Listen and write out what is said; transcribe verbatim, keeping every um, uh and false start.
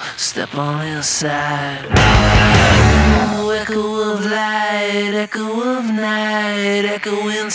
step on inside. Ooh, echo of light, echo of night, echo inside.